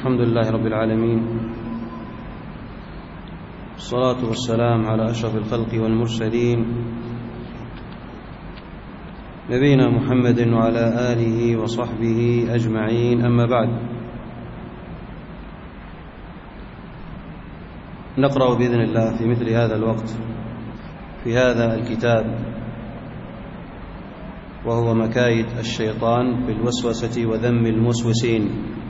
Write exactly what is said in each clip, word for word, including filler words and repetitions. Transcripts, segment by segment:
الحمد لله رب العالمين، والصلاة والسلام على أشرف الخلق والمرسلين نبينا محمد وعلى آله وصحبه أجمعين. أما بعد، نقرأ بإذن الله في مثل هذا الوقت في هذا الكتاب، وهو مكايد الشيطان بالوسوسة وذم الموسوسين،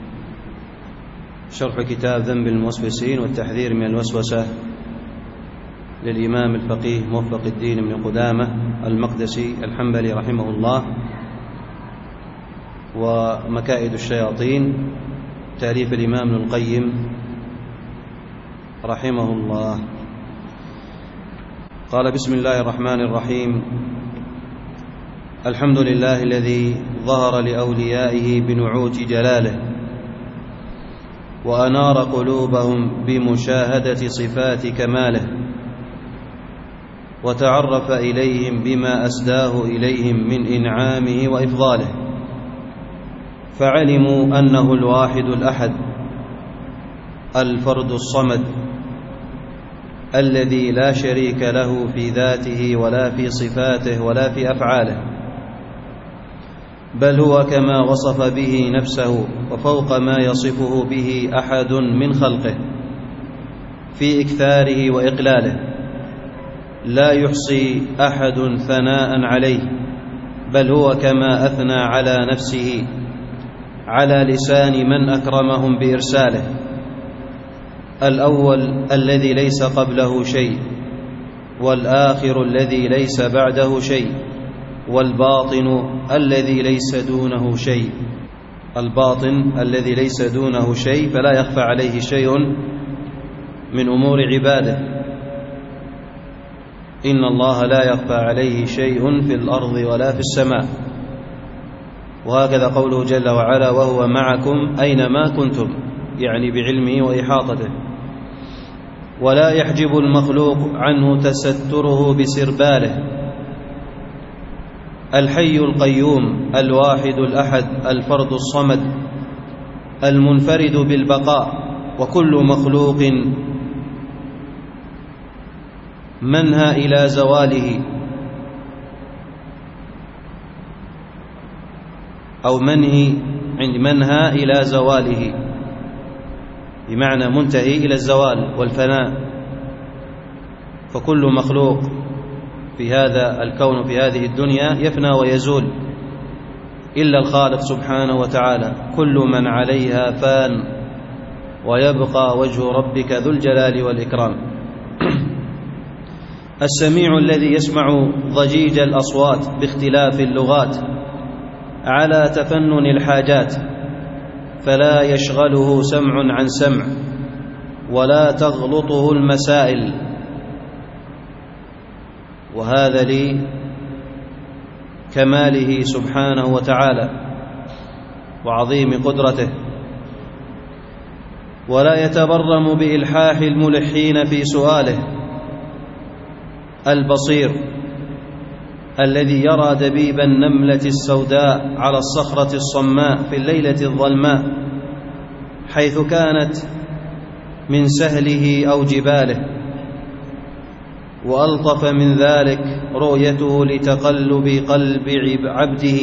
شرح كتاب ذم الموسوسين والتحذير من الوسوسة للإمام الفقيه موفق الدين بن قدامة المقدسي الحنبلي رحمه الله. ومكائد الشياطين تأليف الإمام ابن القيم رحمه الله. قال: بسم الله الرحمن الرحيم. الحمد لله الذي ظهر لأوليائه بنعوت جلاله، وأنار قلوبهم بمشاهدة صفات كماله، وتعرف إليهم بما أسداه إليهم من إنعامه وإفضاله، فعلموا أنه الواحد الأحد الفرد الصمد الذي لا شريك له في ذاته ولا في صفاته ولا في أفعاله، بل هو كما وصف به نفسه وفوق ما يصفه به أحد من خلقه في إكثاره وإقلاله، لا يحصي أحد ثناء عليه، بل هو كما أثنى على نفسه على لسان من أكرمهم بإرساله: الأول الذي ليس قبله شيء، والآخر الذي ليس بعده شيء، والباطن الذي ليس دونه شيء. الباطن الذي ليس دونه شيء، فلا يخفى عليه شيء من أمور عباده، إن الله لا يخفى عليه شيء في الأرض ولا في السماء. وهكذا قوله جل وعلا: وهو معكم أينما كنتم، يعني بعلمه وإحاطته. ولا يحجب المخلوق عنه تستره بسرباله. الحي القيوم الواحد الأحد الفرد الصمد المنفرد بالبقاء، وكل مخلوق منهى إلى زواله أو منهي عند منهى إلى زواله، بمعنى منتهي إلى الزوال والفناء. فكل مخلوق في هذا الكون في هذه الدنيا يفنى ويزول إلا الخالق سبحانه وتعالى. كل من عليها فان، ويبقى وجه ربك ذو الجلال والإكرام. السميع الذي يسمع ضجيج الأصوات باختلاف اللغات على تفنن الحاجات، فلا يشغله سمع عن سمع، ولا تغلطه المسائل. وهذا لكماله سبحانه وتعالى وعظيم قدرته. ولا يتبرم بإلحاح الملحين في سؤاله. البصير الذي يرى دبيب النملة السوداء على الصخرة الصماء في الليلة الظلماء، حيث كانت من سهله أو جباله. وألطف من ذلك رؤيته لتقلب قلب عبده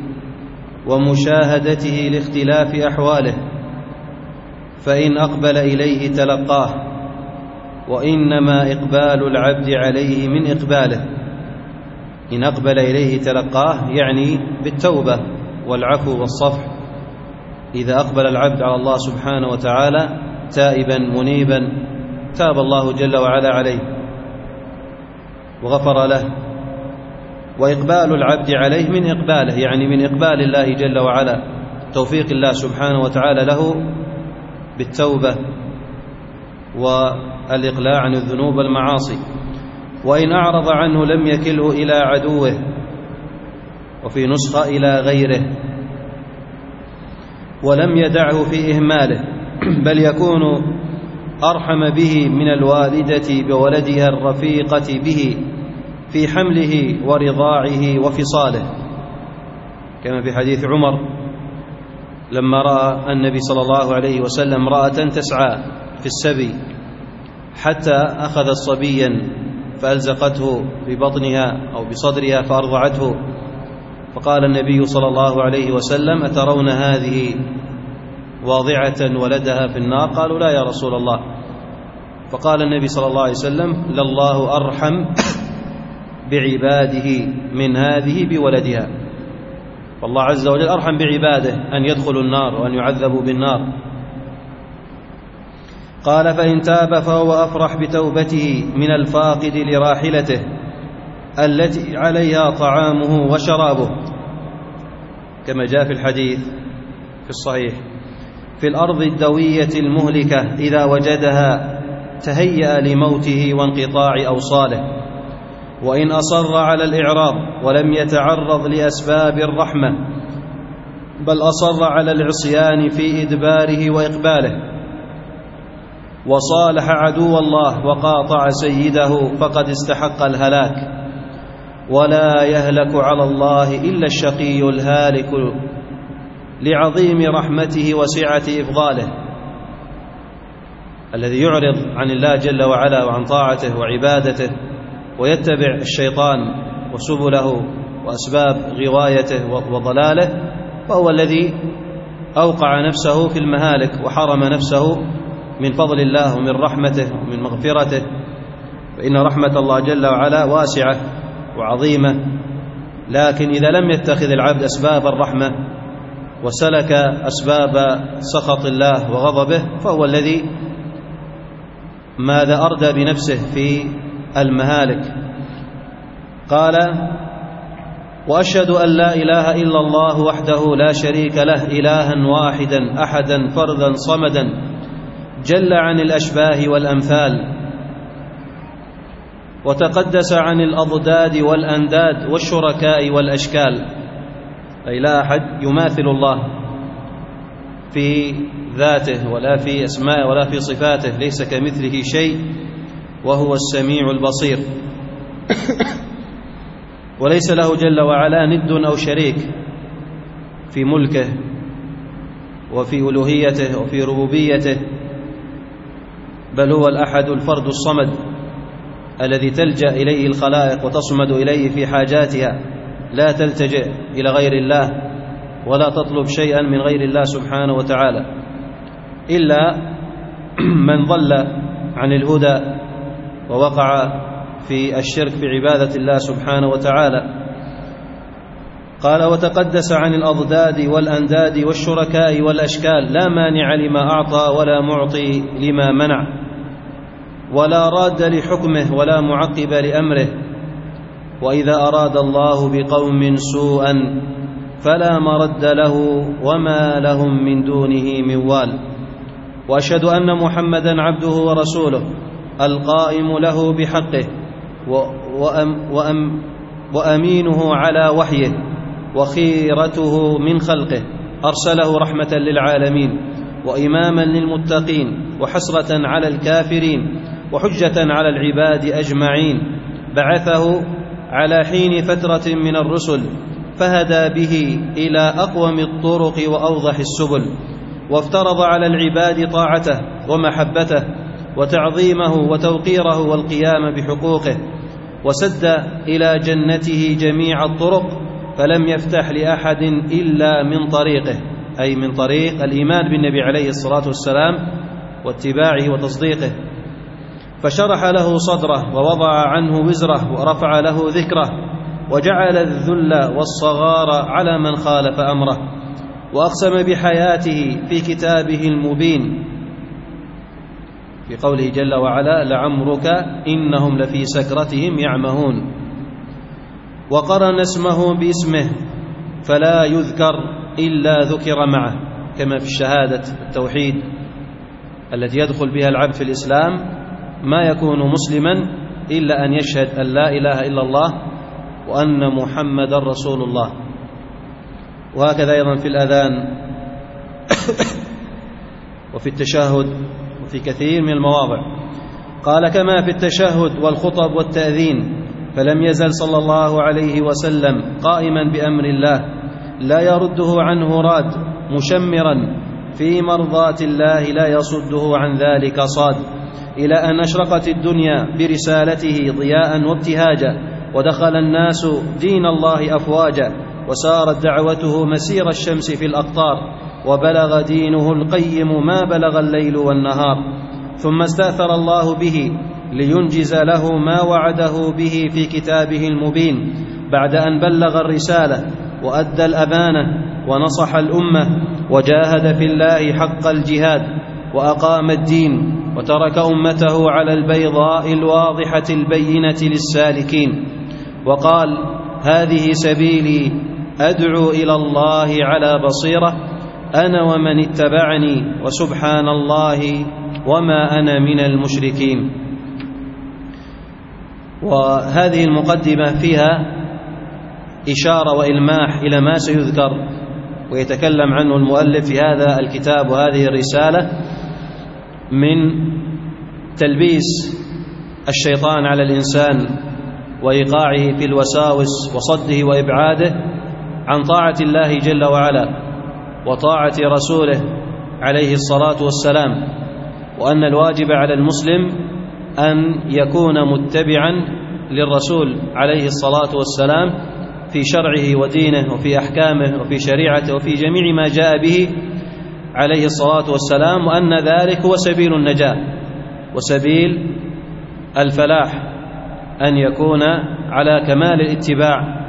ومشاهدته لاختلاف أحواله، فإن أقبل إليه تلقاه، وإنما إقبال العبد عليه من إقباله. إن أقبل إليه تلقاه يعني بالتوبة والعفو والصفح. إذا أقبل العبد على الله سبحانه وتعالى تائبا منيبا، تاب الله جل وعلا عليه وغفر له. وإقبال العبد عليه من إقباله، يعني من إقبال الله جل وعلا، توفيق الله سبحانه وتعالى له بالتوبة والإقلاع عن الذنوب والمعاصي. وإن أعرض عنه لم يكله إلى عدوه، وفي نسخة إلى غيره، ولم يدعه في إهماله، بل يكون أرحم به من الوالدة بولدها الرفيقة به في حمله ورضاعه وفصاله، كما في حديث عمر لما رأى النبي صلى الله عليه وسلم امرأة تسعى في السبي حتى أخذت صبيا فألزقته ببطنها أو بصدرها فأرضعته، فقال النبي صلى الله عليه وسلم: أترون هذه واضعة ولدها في النار؟ قالوا: لا يا رسول الله. فقال النبي صلى الله عليه وسلم: لله أرحم بعباده من هذه بولدها. فالله عز وجل أرحم بعباده أن يدخلوا النار وأن يعذبوا بالنار. قال: فإن تاب فهو أفرح بتوبته من الفاقد لراحلته التي عليها طعامه وشرابه، كما جاء في الحديث في الصحيح: في الأرض الدوية المهلكة إذا وجدها تهيأ لموته وانقطاع أوصاله، وإن أصر على الإعراض ولم يتعرض لأسباب الرحمة بل أصر على العصيان في إدباره وإقباله وصالح عدو الله وقاطع سيده فقد استحق الهلاك، ولا يهلك على الله إلا الشقي الهالك لعظيم رحمته وسعة إفضاله. الذي يعرض عن الله جل وعلا وعن طاعته وعبادته ويتبع الشيطان وسبله وأسباب غوايته وضلاله، فهو الذي أوقع نفسه في المهالك وحرم نفسه من فضل الله ومن رحمته ومن مغفرته، فإن رحمة الله جل وعلا واسعة وعظيمة. لكن إذا لم يتخذ العبد أسباب الرحمة وسلك أسباب سخط الله وغضبه فهو الذي ماذا أردى بنفسه في المهالك. قال: وأشهد أن لا إله إلا الله وحده لا شريك له إلها واحدا أحدا فردا صمدا جل عن الأشباه والأمثال، وتقدس عن الأضداد والأنداد والشركاء والأشكال، أي لا أحد يماثل الله في ذاته ولا في أسماء ولا في صفاته، ليس كمثله شيء وهو السميع البصير. وليس له جل وعلا ند أو شريك في ملكه وفي ألوهيته وفي ربوبيته، بل هو الأحد الفرد الصمد الذي تلجأ إليه الخلائق وتصمد إليه في حاجاتها، لا تلتجئ إلى غير الله ولا تطلب شيئا من غير الله سبحانه وتعالى، إلا من ضل عن الهدى ووقع في الشرك بعبادة الله سبحانه وتعالى. قال: وتقدس عن الأضداد والأنداد والشركاء والأشكال، لا مانع لما أعطى ولا معطي لما منع، ولا راد لحكمه ولا معقب لأمره. وإذا أراد الله بقوم سوءا فلا مرد له وما لهم من دونه من وال. وأشهد أن محمدا عبده ورسوله القائم له بحقه وأم وأم وأمينه على وحيه وخيرته من خلقه، أرسله رحمة للعالمين وإماما للمتقين وحسرة على الكافرين وحجة على العباد أجمعين. بعثه على حين فترة من الرسل فهدى به إلى أقوم الطرق وأوضح السبل، وافترض على العباد طاعته ومحبته وتعظيمه وتوقيره والقيام بحقوقه، وسد إلى جنته جميع الطرق، فلم يفتح لأحد إلا من طريقه، أي من طريق الإيمان بالنبي عليه الصلاة والسلام واتباعه وتصديقه. فشرح له صدره ووضع عنه وزره ورفع له ذكره، وجعل الذل والصغار على من خالف أمره، وأقسم بحياته في كتابه المبين في قوله جل وعلا: لعمرك إنهم لفي سكرتهم يعمهون. وقرن اسمه باسمه فلا يذكر إلا ذكر معه، كما في الشهادة التوحيد التي يدخل بها العبد في الإسلام، ما يكون مسلما إلا أن يشهد أن لا إله إلا الله وأن محمد رسول الله. وهكذا أيضا في الأذان وفي التشهد وفي كثير من المواضع. قال: كما في التشهد والخطب والتأذين، فلم يزل صلى الله عليه وسلم قائما بأمر الله لا يرده عنه راد، مشمرا في مرضاة الله لا يصده عن ذلك صاد، إلى أن أشرقت الدنيا برسالته ضياء وابتهاجا، ودخل الناس دين الله أفواجا، وسارت دعوته مسير الشمس في الأقطار، وبلغ دينه القيم ما بلغ الليل والنهار. ثم استأثر الله به لينجز له ما وعده به في كتابه المبين، بعد أن بلغ الرسالة وأدى الأمانة ونصح الأمة وجاهد في الله حق الجهاد، وأقام الدين وترك أمته على البيضاء الواضحة البينة للسالكين، وقال: هذه سبيلي أدعو إلى الله على بصيرة أنا ومن اتبعني وسبحان الله وما أنا من المشركين. وهذه المقدمة فيها إشارة وإلماح إلى ما سيذكر ويتكلم عنه المؤلف في هذا الكتاب وهذه الرسالة من تلبيس الشيطان على الإنسان وإيقاعه في الوساوس وصده وإبعاده عن طاعة الله جل وعلا وطاعة رسوله عليه الصلاة والسلام، وأن الواجب على المسلم أن يكون متبعا للرسول عليه الصلاة والسلام في شرعه ودينه وفي أحكامه وفي شريعته وفي جميع ما جاء به عليه الصلاة والسلام، وأن ذلك هو سبيل النجاة وسبيل الفلاح، أن يكون على كمال الاتباع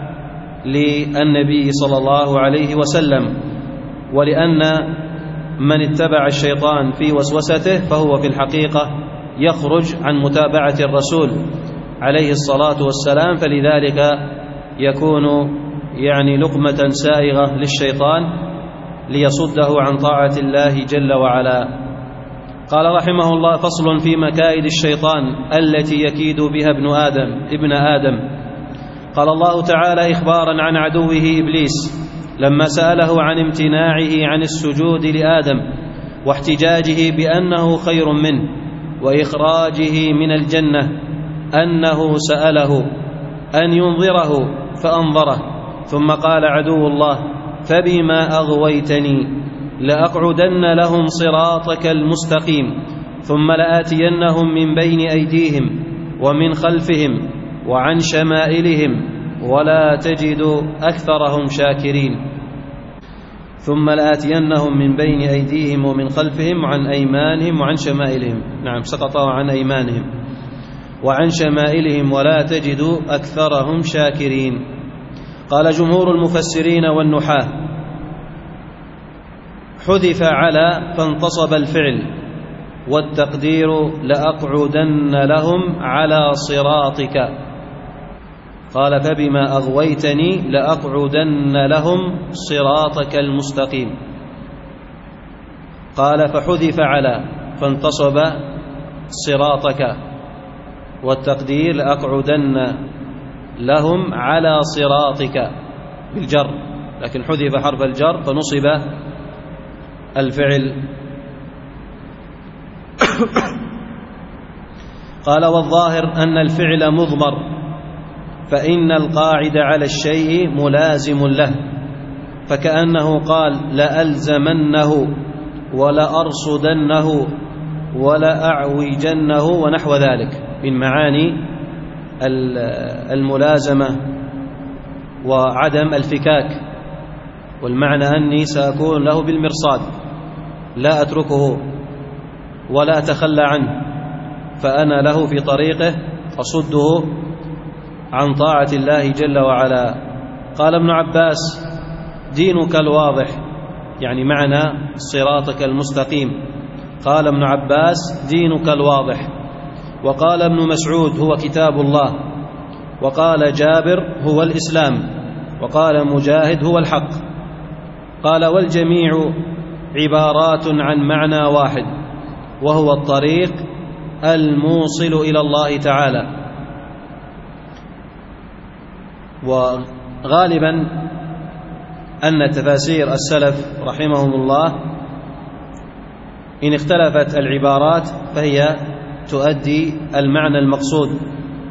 للنبي صلى الله عليه وسلم. ولأن من اتبع الشيطان في وسوسته فهو في الحقيقة يخرج عن متابعة الرسول عليه الصلاة والسلام، فلذلك يكون يعني لقمة سائغة للشيطان ليصده عن طاعة الله جل وعلا. قال رحمه الله: فصل في مكائد الشيطان التي يكيد بها ابن آدم ابن آدم. قال الله تعالى إخبارا عن عدوه إبليس لما سأله عن امتناعه عن السجود لآدم واحتجاجه بأنه خير منه وإخراجه من الجنة، أنه سأله أن ينظره فأنظره، ثم قال عدو الله: فبما أغويتني لأقعدن لهم صراطك المستقيم ثم لآتينهم من بين أيديهم ومن خلفهم وعن شمائلهم ولا تجد أكثرهم شاكرين. ثم لآتينهم من بين أيديهم ومن خلفهم وعن أيمانهم وعن شمائلهم، نعم سقط عن أيمانهم وعن شمائلهم ولا تجد أكثرهم شاكرين. قال جمهور المفسرين والنحاة: حذف على فانتصب الفعل، والتقدير لأقعدن لهم على صراطك. قال: فبما أغويتني لأقعدن لهم صراطك المستقيم. قال: فحذف على فانتصب صراطك، والتقدير لأقعدن لهم على صراطك بالجر، لكن حذف حرف الجر فنصب الفعل. قال: والظاهر أن الفعل مضمر، فإن القاعد على الشيء ملازم له، فكأنه قال: لألزمنه ولأرصدنه ولأعوجنه ونحو ذلك من معاني الملازمة وعدم الفكاك، والمعنى أني سأكون له بالمرصاد، لا أتركه ولا أتخلى عنه، فأنا له في طريقه أصده عن طاعة الله جل وعلا. قال ابن عباس: دينك الواضح، يعني معنى صراطك المستقيم. قال ابن عباس: دينك الواضح. وقال ابن مسعود: هو كتاب الله. وقال جابر: هو الإسلام. وقال مجاهد: هو الحق. قال: والجميع عبارات عن معنى واحد، وهو الطريق الموصل إلى الله تعالى. وغالبا أن تفاسير السلف رحمهم الله إن اختلفت العبارات فهي تؤدي المعنى المقصود،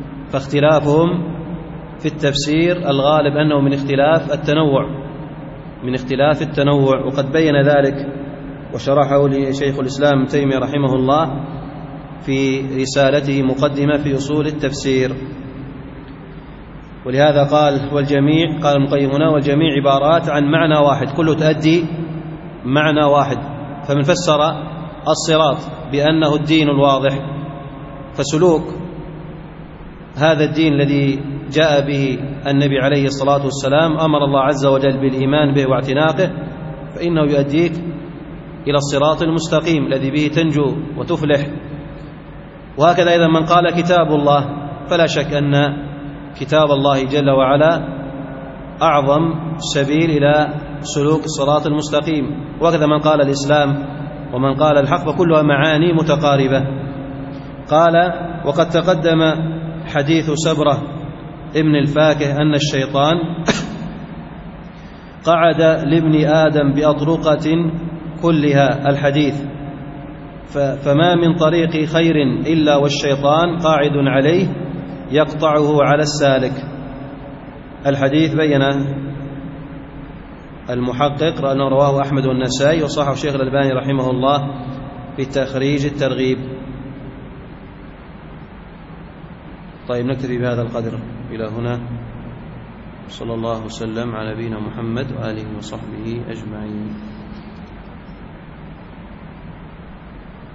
فاختلافهم في التفسير الغالب أنه من اختلاف التنوع، من اختلاف التنوع، وقد بين ذلك وشرحه لشيخ الإسلام ابن تيمية رحمه الله في رسالته مقدمة في أصول التفسير. ولهذا قال والجميع، قال المقيم هنا والجميع عبارات عن معنى واحد، كله تؤدي معنى واحد. فمن فسر الصراط بأنه الدين الواضح، فسلوك هذا الدين الذي جاء به النبي عليه الصلاة والسلام أمر الله عز وجل بالإيمان به واعتناقه، فإنه يؤديك إلى الصراط المستقيم الذي به تنجو وتفلح. وهكذا أيضا من قال كتاب الله، فلا شك أن كتاب الله جل وعلا أعظم سبيل إلى سلوك الصراط المستقيم. وهكذا من قال الإسلام ومن قال الحق، فكلها معاني متقاربة. قال وقد تقدم حديث سبرة ابن الفاكه أن الشيطان قعد لابن آدم بأطرقة كلها الحديث، فما من طريق خير إلا والشيطان قاعد عليه يقطعه على السالك. الحديث بين المحقق أنه رواه أحمد والنسائي، وصححه الشيخ الألباني رحمه الله في تخريج الترغيب. طيب نكتفي بهذا القدر إلى هنا، صلى الله وسلم على نبينا محمد وآله وصحبه أجمعين.